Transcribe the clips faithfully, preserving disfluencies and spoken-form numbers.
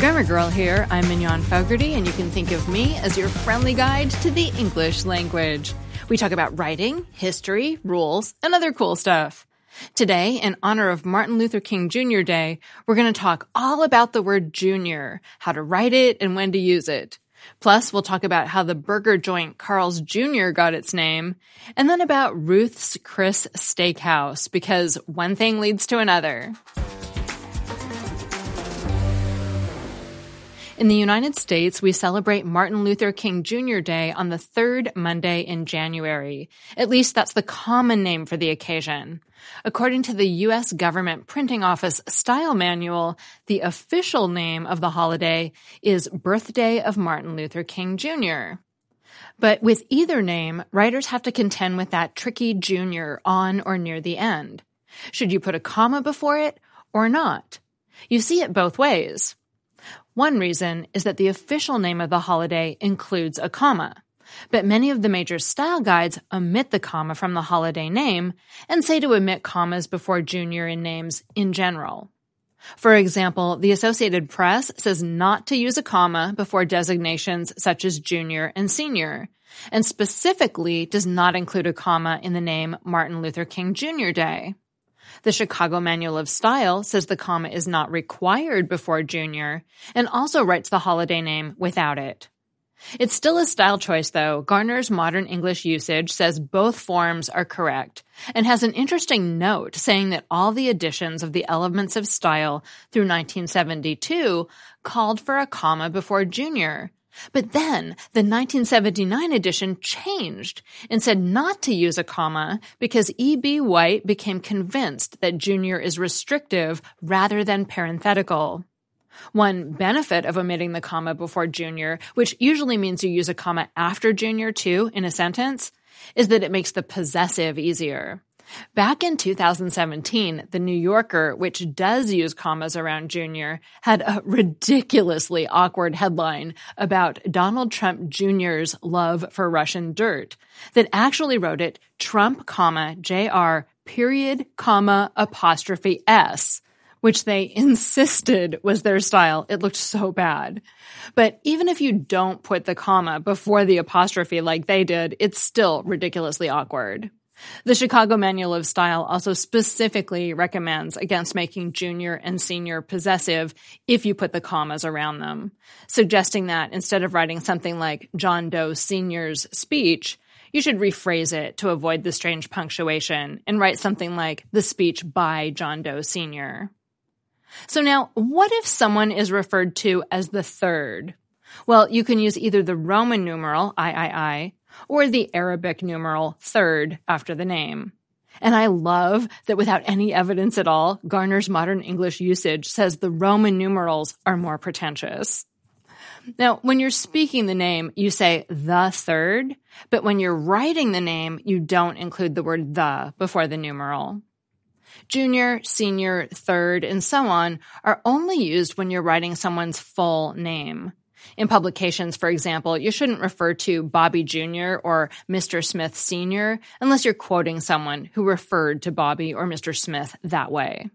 Grammar Girl here. I'm Mignon Fogarty, and you can think of me as your friendly guide to the English language. We talk about writing, history, rules, and other cool stuff. Today, in honor of Martin Luther King Junior Day, we're going to talk all about the word junior, how to write it, and when to use it. Plus, we'll talk about how the burger joint Carl's Junior got its name, and then about Ruth's Chris Steakhouse, because one thing leads to another. In the United States, we celebrate Martin Luther King Junior Day on the third Monday in January. At least that's the common name for the occasion. According to the U S Government Printing Office Style Manual, the official name of the holiday is Birthday of Martin Luther King Junior But with either name, writers have to contend with that tricky junior on or near the end. Should you put a comma before it or not? You see it both ways. One reason is that the official name of the holiday includes a comma, but many of the major style guides omit the comma from the holiday name and say to omit commas before junior in names in general. For example, the Associated Press says not to use a comma before designations such as junior and senior, and specifically does not include a comma in the name Martin Luther King Junior Day. The Chicago Manual of Style says the comma is not required before junior and also writes the holiday name without it. It's still a style choice, though. Garner's Modern English Usage says both forms are correct and has an interesting note saying that all the editions of the Elements of Style through nineteen seventy-two called for a comma before junior. But then the nineteen seventy-nine edition changed and said not to use a comma because E B. White became convinced that junior is restrictive rather than parenthetical. One benefit of omitting the comma before junior, which usually means you use a comma after junior too in a sentence, is that it makes the possessive easier. Back in two thousand seventeen, The New Yorker, which does use commas around junior, had a ridiculously awkward headline about Donald Trump Junior's love for Russian dirt that actually wrote it Trump, comma, J R, period, comma, apostrophe S, which they insisted was their style. It looked so bad. But even if you don't put the comma before the apostrophe like they did, it's still ridiculously awkward. The Chicago Manual of Style also specifically recommends against making junior and senior possessive if you put the commas around them, suggesting that instead of writing something like John Doe Senior's speech, you should rephrase it to avoid the strange punctuation and write something like the speech by John Doe Senior So now, what if someone is referred to as the third? Well, you can use either the Roman numeral, I I I, or the Arabic numeral third after the name. And I love that without any evidence at all, Garner's Modern English Usage says the Roman numerals are more pretentious. Now, when you're speaking the name, you say the third, but when you're writing the name, you don't include the word the before the numeral. Junior, senior, third, and so on are only used when you're writing someone's full name. In publications, for example, you shouldn't refer to Bobby Junior or Mister Smith Senior unless you're quoting someone who referred to Bobby or Mister Smith that way.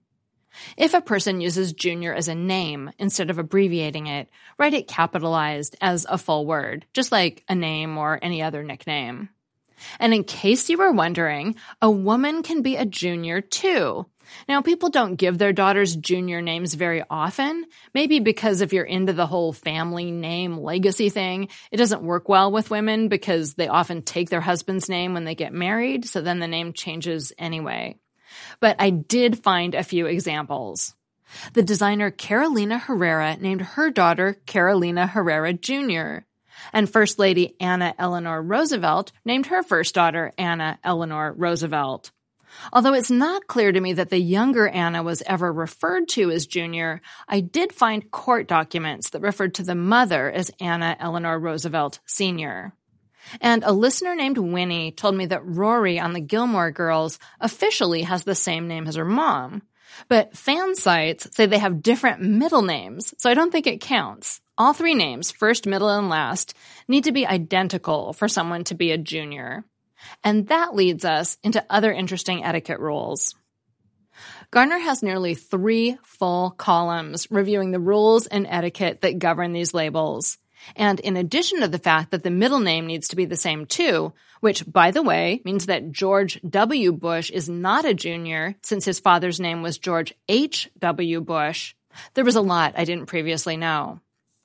If a person uses junior as a name instead of abbreviating it, write it capitalized as a full word, just like a name or any other nickname. And in case you were wondering, a woman can be a junior too. Now, people don't give their daughters junior names very often, maybe because if you're into the whole family name legacy thing, it doesn't work well with women because they often take their husband's name when they get married, so then the name changes anyway. But I did find a few examples. The designer Carolina Herrera named her daughter Carolina Herrera Junior, and First Lady Anna Eleanor Roosevelt named her first daughter Anna Eleanor Roosevelt. Although it's not clear to me that the younger Anna was ever referred to as Junior, I did find court documents that referred to the mother as Anna Eleanor Roosevelt Senior And a listener named Winnie told me that Rory on the Gilmore Girls officially has the same name as her mom. But fan sites say they have different middle names, so I don't think it counts. All three names, first, middle, and last, need to be identical for someone to be a junior. And that leads us into other interesting etiquette rules. Garner has nearly three full columns reviewing the rules and etiquette that govern these labels. And in addition to the fact that the middle name needs to be the same too, which, by the way, means that George W. Bush is not a junior since his father's name was George H W. Bush, there was a lot I didn't previously know.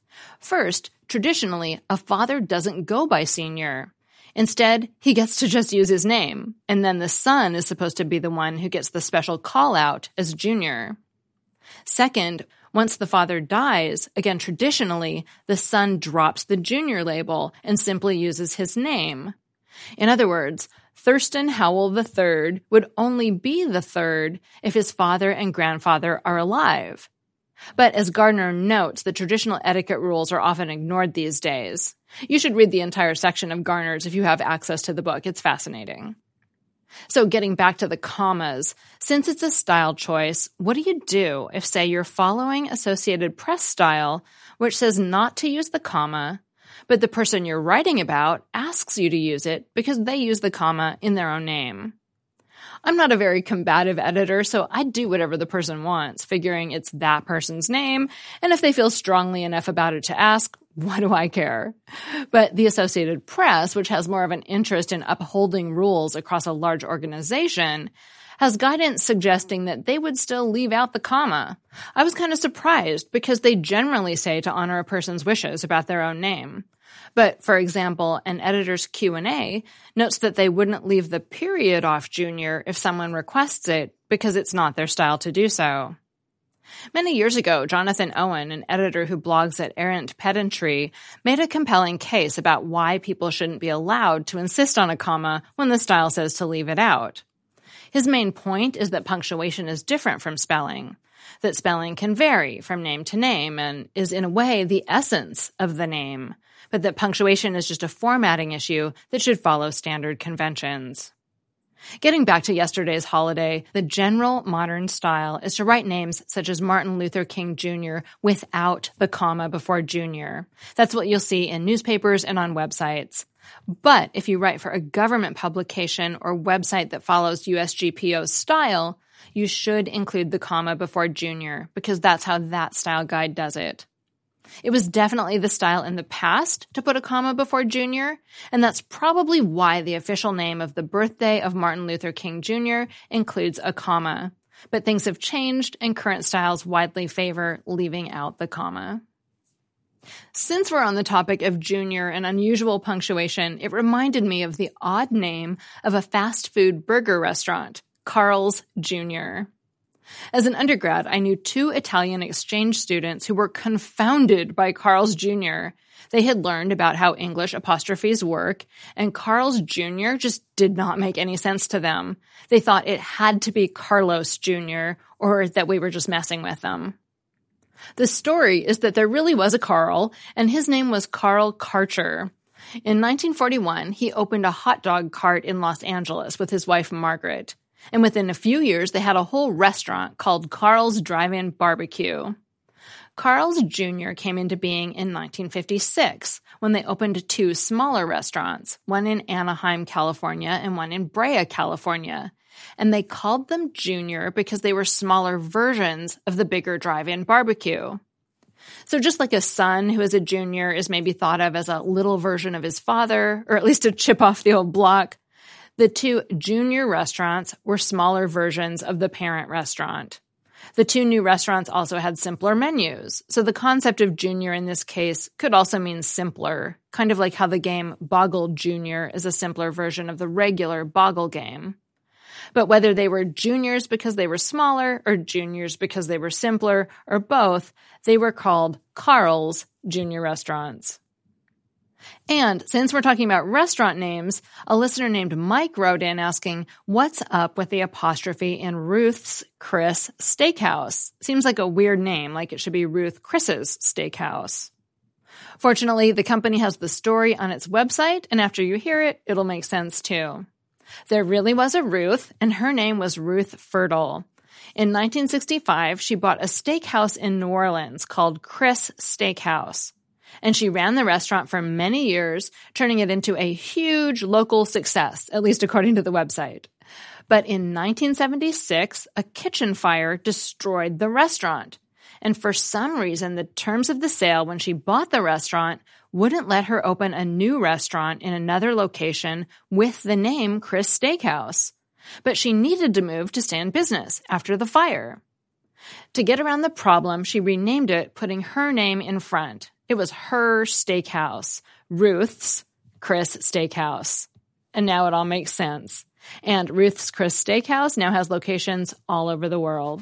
First, traditionally, a father doesn't go by senior. Instead, he gets to just use his name, and then the son is supposed to be the one who gets the special call-out as junior. Second, once the father dies, again traditionally, the son drops the junior label and simply uses his name. In other words, Thurston Howell the third would only be the third if his father and grandfather are alive. But as Gardner notes, the traditional etiquette rules are often ignored these days. You should read the entire section of Garner's if you have access to the book. It's fascinating. So getting back to the commas, since it's a style choice, what do you do if, say, you're following Associated Press style, which says not to use the comma, but the person you're writing about asks you to use it because they use the comma in their own name? I'm not a very combative editor, so I do whatever the person wants, figuring it's that person's name, and if they feel strongly enough about it to ask, what do I care? But the Associated Press, which has more of an interest in upholding rules across a large organization, has guidance suggesting that they would still leave out the comma. I was kind of surprised because they generally say to honor a person's wishes about their own name. But, for example, an editor's Q and A notes that they wouldn't leave the period off junior if someone requests it because it's not their style to do so. Many years ago, Jonathan Owen, an editor who blogs at Errant Pedantry, made a compelling case about why people shouldn't be allowed to insist on a comma when the style says to leave it out. His main point is that punctuation is different from spelling, that spelling can vary from name to name and is in a way the essence of the name, but that punctuation is just a formatting issue that should follow standard conventions. Getting back to yesterday's holiday, the general modern style is to write names such as Martin Luther King Junior without the comma before junior. That's what you'll see in newspapers and on websites. But if you write for a government publication or website that follows U S G P O's style, you should include the comma before junior because that's how that style guide does it. It was definitely the style in the past to put a comma before junior, and that's probably why the official name of the birthday of Martin Luther King Junior includes a comma. But things have changed, and current styles widely favor leaving out the comma. Since we're on the topic of junior and unusual punctuation, it reminded me of the odd name of a fast food burger restaurant, Carl's Junior As an undergrad, I knew two Italian exchange students who were confounded by Carl's Junior They had learned about how English apostrophes work, and Carl's Junior just did not make any sense to them. They thought it had to be Carlos Junior, or that we were just messing with them. The story is that there really was a Carl, and his name was Carl Karcher. In nineteen forty-one, he opened a hot dog cart in Los Angeles with his wife Margaret. And within a few years, they had a whole restaurant called Carl's Drive-In Barbecue. Carl's Junior came into being in nineteen fifty-six when they opened two smaller restaurants, one in Anaheim, California, and one in Brea, California. And they called them Junior because they were smaller versions of the bigger drive-in barbecue. So just like a son who is a junior is maybe thought of as a little version of his father, or at least a chip off the old block, the two junior restaurants were smaller versions of the parent restaurant. The two new restaurants also had simpler menus, so the concept of junior in this case could also mean simpler, kind of like how the game Boggle Junior is a simpler version of the regular Boggle game. But whether they were juniors because they were smaller, or juniors because they were simpler, or both, they were called Carl's Junior restaurants. And since we're talking about restaurant names, a listener named Mike wrote in asking, what's up with the apostrophe in Ruth's Chris Steakhouse? Seems like a weird name, like it should be Ruth Chris's Steakhouse. Fortunately, the company has the story on its website, and after you hear it, it'll make sense too. There really was a Ruth, and her name was Ruth Fertile. In nineteen sixty-five, she bought a steakhouse in New Orleans called Chris Steakhouse. And she ran the restaurant for many years, turning it into a huge local success, at least according to the website. But in nineteen seventy-six, a kitchen fire destroyed the restaurant. And for some reason, the terms of the sale when she bought the restaurant wouldn't let her open a new restaurant in another location with the name Chris Steakhouse. But she needed to move to stay in business after the fire. To get around the problem, she renamed it, putting her name in front. It was her steakhouse, Ruth's Chris Steakhouse. And now it all makes sense. And Ruth's Chris Steakhouse now has locations all over the world.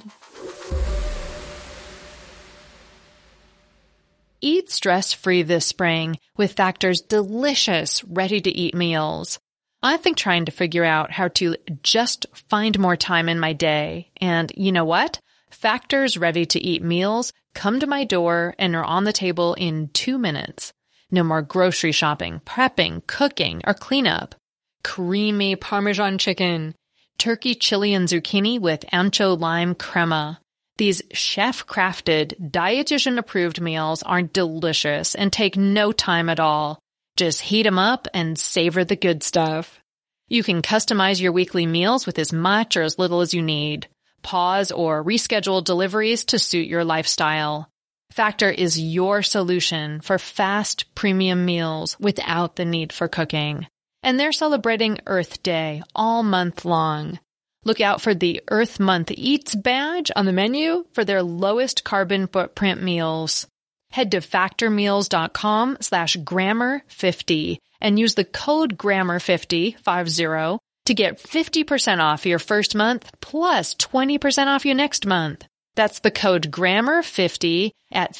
Eat stress-free this spring with Factor's delicious, ready-to-eat meals. I've been trying to figure out how to just find more time in my day. And you know what? Factor's ready-to-eat meals come to my door and are on the table in two minutes. No more grocery shopping, prepping, cooking, or cleanup. Creamy Parmesan chicken, turkey chili and zucchini with ancho lime crema. These chef-crafted, dietitian-approved meals are delicious and take no time at all. Just heat them up and savor the good stuff. You can customize your weekly meals with as much or as little as you need. Pause or reschedule deliveries to suit your lifestyle. Factor is your solution for fast, premium meals without the need for cooking. And they're celebrating Earth Day all month long. Look out for the Earth Month Eats badge on the menu for their lowest carbon footprint meals. Head to factormeals.com slash grammar fifty and use the code grammar fifty, five zero, to get fifty percent off your first month plus twenty percent off your next month. That's the code grammar fifty at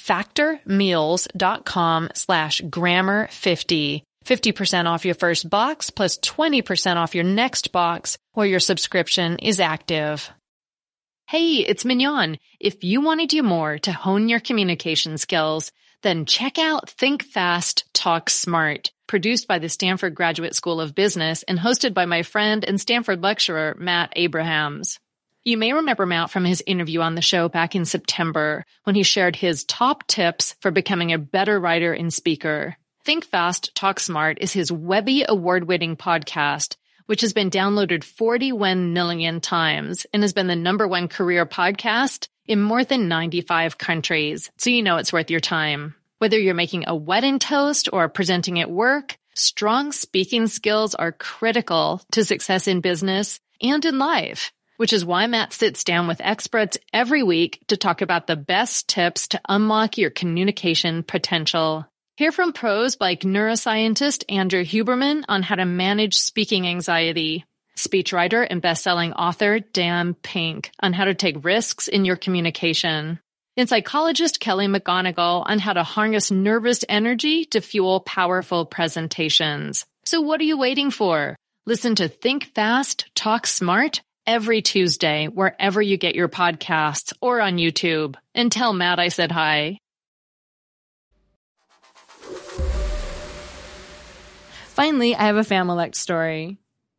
factormeals.com slash grammar fifty. fifty percent off your first box plus twenty percent off your next box while your subscription is active. Hey, it's Mignon. If you want to do more to hone your communication skills, then check out Think Fast, Talk Smart, produced by the Stanford Graduate School of Business and hosted by my friend and Stanford lecturer, Matt Abrahams. You may remember Matt from his interview on the show back in September when he shared his top tips for becoming a better writer and speaker. Think Fast, Talk Smart is his Webby award-winning podcast, which has been downloaded forty-one million times and has been the number one career podcast in more than ninety-five countries. So you know it's worth your time. Whether you're making a wedding toast or presenting at work, strong speaking skills are critical to success in business and in life, which is why Matt sits down with experts every week to talk about the best tips to unlock your communication potential. Hear from pros like neuroscientist Andrew Huberman on how to manage speaking anxiety, speechwriter and best-selling author Dan Pink on how to take risks in your communication, and psychologist Kelly McGonigal on how to harness nervous energy to fuel powerful presentations. So what are you waiting for? Listen to Think Fast, Talk Smart every Tuesday wherever you get your podcasts or on YouTube. And tell Matt I said hi. Finally, I have a Familect story.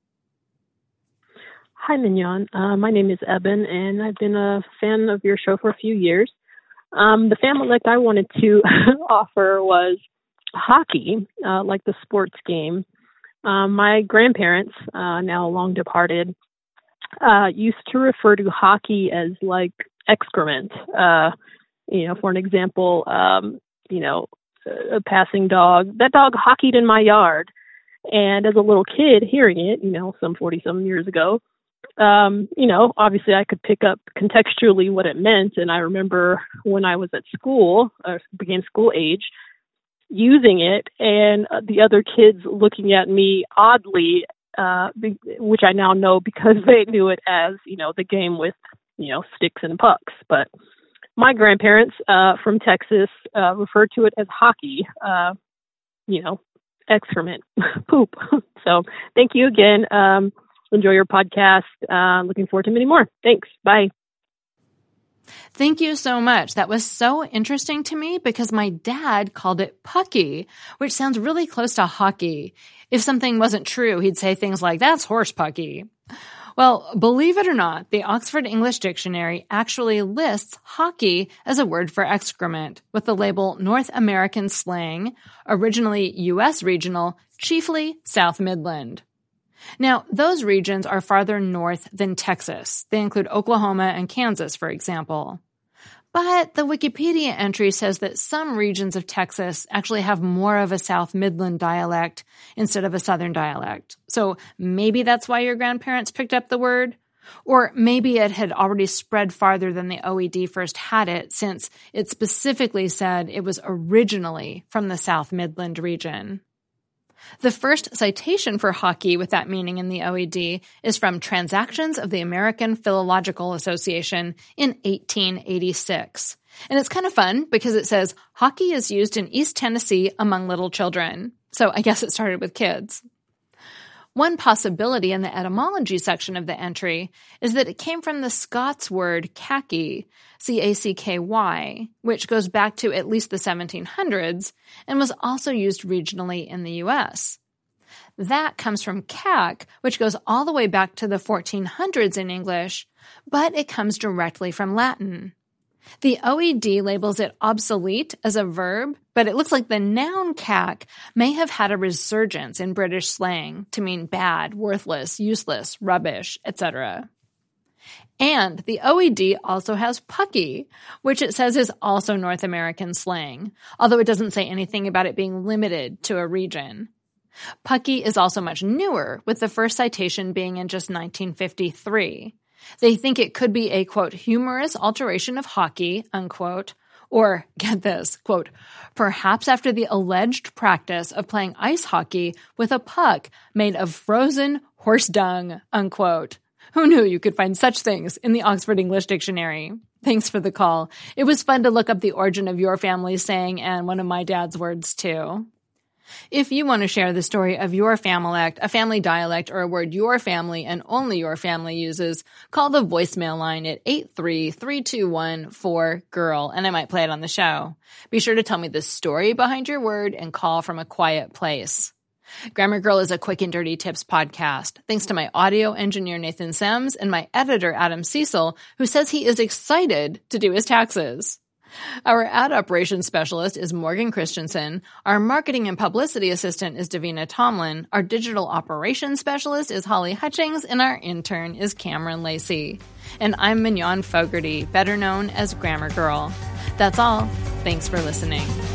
Hi, Mignon. Uh, my name is Eben, and I've been a fan of your show for a few years. Um, the Familect I wanted to offer was hockey, uh, like the sports game. Um, my grandparents, uh, now long departed, uh, used to refer to hockey as like excrement. Uh, you know, for an example, um, you know, a passing dog, that dog hockeyed in my yard. And as a little kid hearing it, you know, some forty-some years ago, um, you know, obviously I could pick up contextually what it meant. And I remember when I was at school, or began school age, using it and uh, the other kids looking at me oddly, uh, be- which I now know because they knew it as, you know, the game with, you know, sticks and pucks. But my grandparents uh, from Texas uh, referred to it as hockey, uh, you know, excrement, poop. So thank you again. Um, enjoy your podcast. Uh, looking forward to many more. Thanks. Bye. Thank you so much. That was so interesting to me because my dad called it pucky, which sounds really close to hockey. If something wasn't true, he'd say things like, that's horse pucky. Well, believe it or not, the Oxford English Dictionary actually lists hockey as a word for excrement with the label North American slang, originally U S regional, chiefly South Midland. Now, those regions are farther north than Texas. They include Oklahoma and Kansas, for example. But the Wikipedia entry says that some regions of Texas actually have more of a South Midland dialect instead of a Southern dialect. So maybe that's why your grandparents picked up the word. Or maybe it had already spread farther than the O E D first had it, since it specifically said it was originally from the South Midland region. The first citation for hockey with that meaning in the O E D is from Transactions of the American Philological Association in eighteen eighty-six. And it's kind of fun because it says, hockey is used in East Tennessee among little children. So I guess it started with kids. One possibility in the etymology section of the entry is that it came from the Scots word khaki, C A C K Y, which goes back to at least the seventeen hundreds and was also used regionally in the U S. That comes from cac, which goes all the way back to the fourteen hundreds in English, but it comes directly from Latin. The O E D labels it obsolete as a verb, but it looks like the noun cac may have had a resurgence in British slang to mean bad, worthless, useless, rubbish, et cetera. And the O E D also has pucky, which it says is also North American slang, although it doesn't say anything about it being limited to a region. Pucky is also much newer, with the first citation being in just nineteen fifty-three. They think it could be a, quote, humorous alteration of hockey, unquote, or, get this, quote, perhaps after the alleged practice of playing ice hockey with a puck made of frozen horse dung, unquote. Who knew you could find such things in the Oxford English Dictionary? Thanks for the call. It was fun to look up the origin of your family's saying and one of my dad's words, too. If you want to share the story of your familect, a family dialect, or a word your family and only your family uses, call the voicemail line at eight three three two one four G I R L, and I might play it on the show. Be sure to tell me the story behind your word and call from a quiet place. Grammar Girl is a quick and dirty tips podcast, thanks to my audio engineer Nathan Sems and my editor Adam Cecil, who says he is excited to do his taxes. Our ad operations specialist is Morgan Christensen. Our marketing and publicity assistant is Davina Tomlin. Our digital operations specialist is Holly Hutchings, and our intern is Cameron Lacey. And I'm Mignon Fogarty, better known as Grammar Girl. That's all. Thanks for listening.